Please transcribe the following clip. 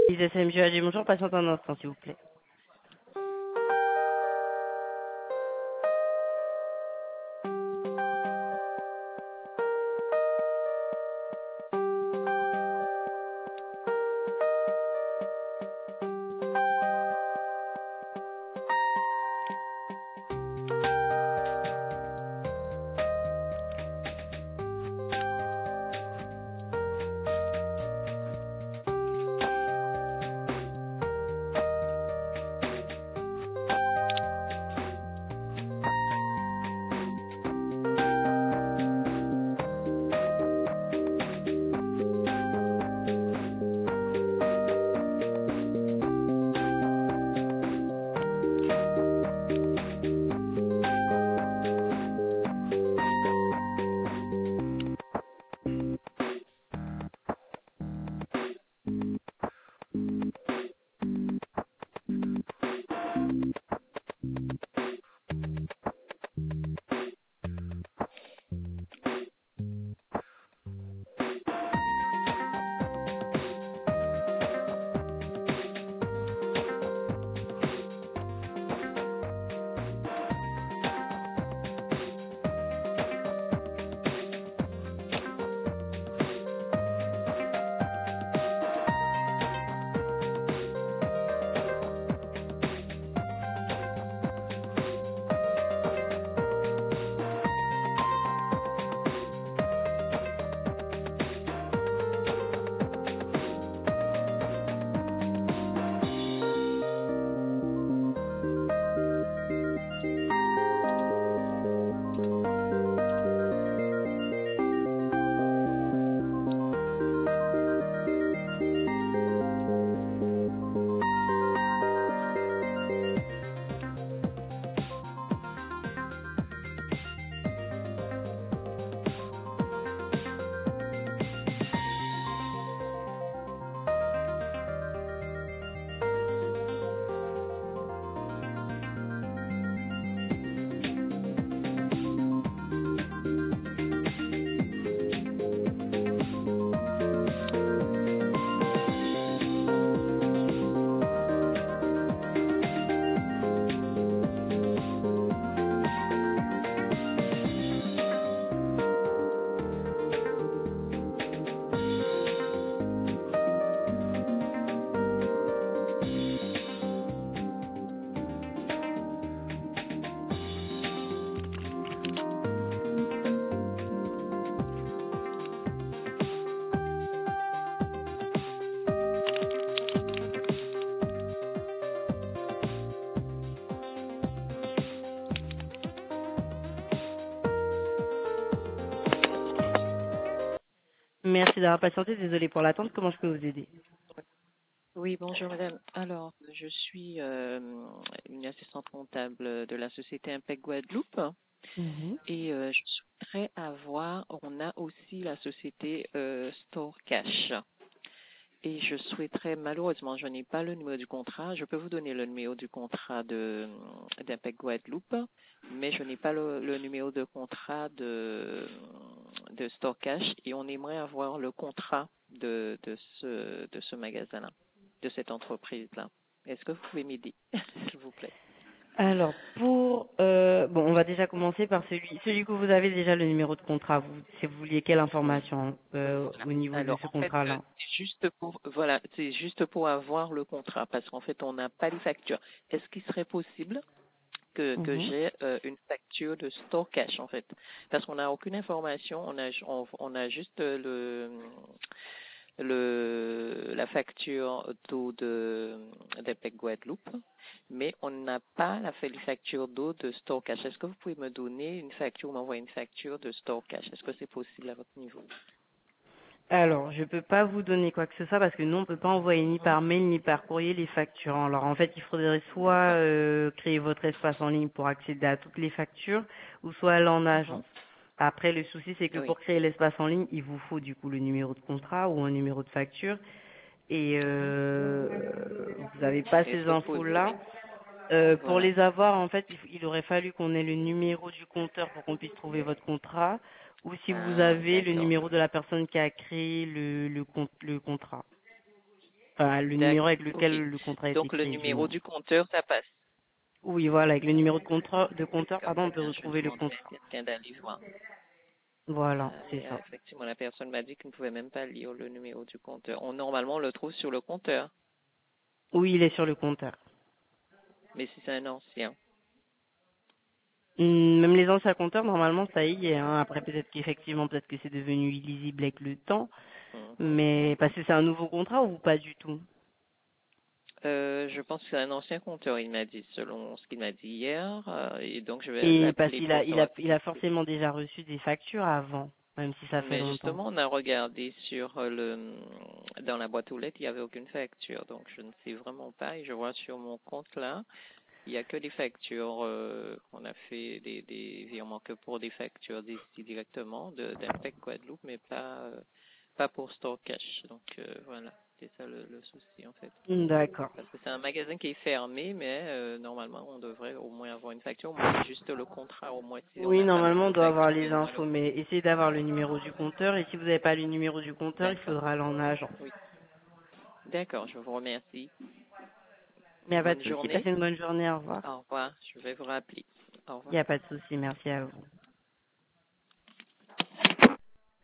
ISMGAG, bonjour, patiente un instant, s'il vous plaît. Merci d'avoir patienté, désolé pour l'attente, comment je peux vous aider? Oui, bonjour madame. Alors, je suis une assistante comptable de la société Impec Guadeloupe Mhm. et je souhaiterais avoir, on a aussi la société Store Cash. Et je souhaiterais, malheureusement, je n'ai pas le numéro du contrat. Je peux vous donner le numéro du contrat d'Impec Guadeloupe, mais je n'ai pas le numéro de contrat de Store Cash et on aimerait avoir le contrat de ce magasin-là, de cette entreprise-là. Est-ce que vous pouvez m'aider, s'il vous plaît? Alors, bon, on va déjà commencer par celui que vous avez déjà le numéro de contrat. Si vous vouliez quelle information au niveau de Alors, ce en fait, contrat-là? c'est juste pour avoir le contrat, parce qu'en fait, on n'a pas les factures. Est-ce qu'il serait possible que Mhm. j'ai une facture de store cash, en fait? Parce qu'on n'a aucune information, on a juste la facture d'eau d'Epec Guadeloupe, mais on n'a pas la facture d'eau de store cash. Est-ce que vous pouvez me donner une facture ou m'envoyer une facture de store cash? Est-ce que c'est possible à votre niveau? Alors, je peux pas vous donner quoi que ce soit parce que nous, on peut pas envoyer ni par mail ni par courrier les factures. Alors, en fait, il faudrait soit D'accord. créer votre espace en ligne pour accéder à toutes les factures, ou soit aller en Mhm. agence. Après, le souci, c'est que Oui. pour créer l'espace en ligne, il vous faut du coup le numéro de contrat ou un numéro de facture. Et vous n'avez pas Est-ce ces que vous pouvez... infos-là. Pour Voilà. les avoir, en fait, il aurait fallu qu'on ait le numéro du compteur pour qu'on puisse trouver votre contrat, ou si vous Ah, avez le d'accord. numéro de la personne qui a créé le contrat. Enfin, le numéro D'accord. avec OK. lequel le contrat a été Donc, le créé, du numéro moins. du compteur, ça passe. Oui, voilà, avec le numéro de compteur, D'accord. pardon, on peut Attends, je vais retrouver le demander à contrat. quelqu'un d'aller voir. Voilà, c'est Mais ça. effectivement, la personne m'a dit qu'il ne pouvait même pas lire le numéro du compteur. Normalement, on le trouve sur le compteur, Oui, il est sur le compteur. mais si c'est un ancien. Même les anciens compteurs, normalement, ça y est. Hein. Après, peut-être que c'est devenu illisible avec le temps. Mhm. Mais parce que c'est un nouveau contrat ou pas du tout? Je pense que c'est un ancien compteur, il m'a dit, selon ce qu'il m'a dit hier. Et donc, je vais Et parce l'appeler qu'il pour savoir il a forcément déjà reçu des factures avant, même si ça fait Mais longtemps. justement, on a regardé sur dans la boîte aux lettres, il n'y avait aucune facture. Donc, je ne sais vraiment pas. Et je vois sur mon compte là, il n'y a que des factures. On a fait des virements que pour des factures d'ici directement d'Impact Guadeloupe, mais pas pour Store Cash. Donc, voilà. C'est ça le souci, en fait. D'accord. Parce que c'est un magasin qui est fermé, mais normalement, on devrait au moins avoir une facture. Moi, juste le contrat, au moins, si on Oui, n'a pas normalement, on besoin de doit avoir facture, mais les au moins le infos, mais essayez d'avoir le numéro du compteur. Et si vous n'avez pas le numéro du compteur, il D'accord. faudra aller en agence. Oui. D'accord, je vous remercie. Mais il n'y a pas de Bonne souci. journée. Passez une bonne journée. Au revoir. Au revoir. Je vais vous rappeler. Au Il n'y revoir. a pas de souci. Merci à vous.